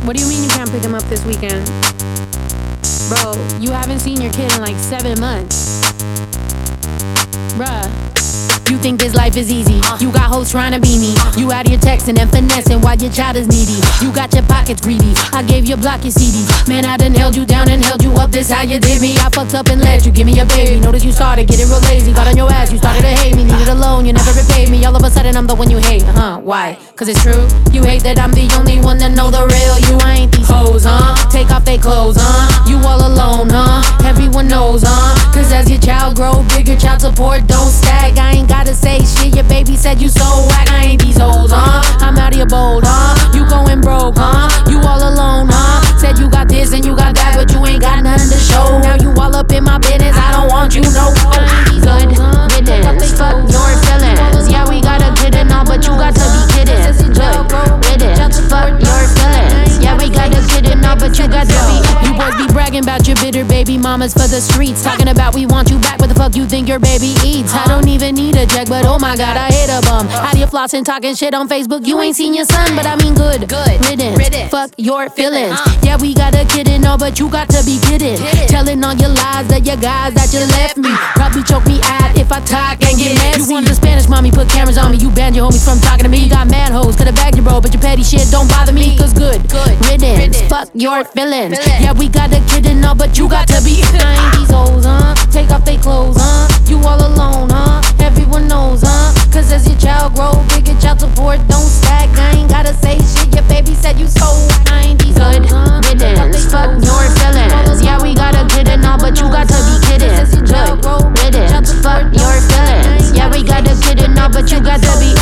What do you mean you can't pick him up this weekend? Bro, you haven't seen your kid in like 7 months. Bruh. You think this life is easy. You got hoes trying to be me. You out here texting and finessing while your child is needy. You got your pockets greedy. I gave you block your CDs. Man, I done held you down and held you up. This how you did me. I fucked up and let you give me a baby. Notice you started getting real lazy. Got on your ass, you started to hate me. Needed a loan, you never repaid me. All of a sudden I'm the one you hate. Why? Cause it's true. You hate that I'm the only one that know the real you. I ain't these hoes, Take off they clothes, You all alone, Everyone knows, Cause as your child grow bigger, child support don't stack. I ain't gotta say shit, your baby said you so whack. I ain't these hoes, I'm out here bold, You going broke, You all alone, Said you got this and you got that, but you ain't got nothing to show. Now you all up in my business, I don't want you, no. Good riddance, fuck your feelings. Yeah, we got a kid and all, but you got to be kidding. Good riddance, fuck your feelings. Yeah, we got a kid and all, but you got to be. You boys be bragging about your bitter baby mamas for the streets. Talking about we want you back, what the fuck you think your baby eats? I don't even need a check, but oh my god, I hate a bum. Out here flossing, talking shit on Facebook, you ain't seen your son, but I mean good riddance, fuck your feelings. Yeah, we got a kid and all, but you got to be kidding. Telling all your lies that your guys that you left me. Probably choke me out if I talk and get messy. You want the Spanish mommy, put cameras on me. You banned your homies from talking to me. You got mad hoes, could've bagged your bro, but your petty shit don't bother me. Cause good riddance, fuck your feelings. Yeah, we got a kid and all, but you got to be. I ain't these hoes, Take off they clothes, You all alone, Everyone knows, Cause as your child grow bigger, child support don't stack. I ain't gotta say shit, your baby said you so. I ain't these good riddance, fuck your feelings. Yeah, we got a kid and all, but you got to be kidding. Good riddance, fuck your feelings. Yeah, we got a kid and all, but you got to be.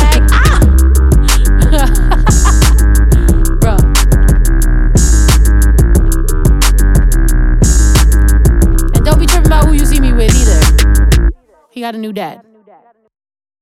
Bro. And don't be tripping about who you see me with either. He got a new dad.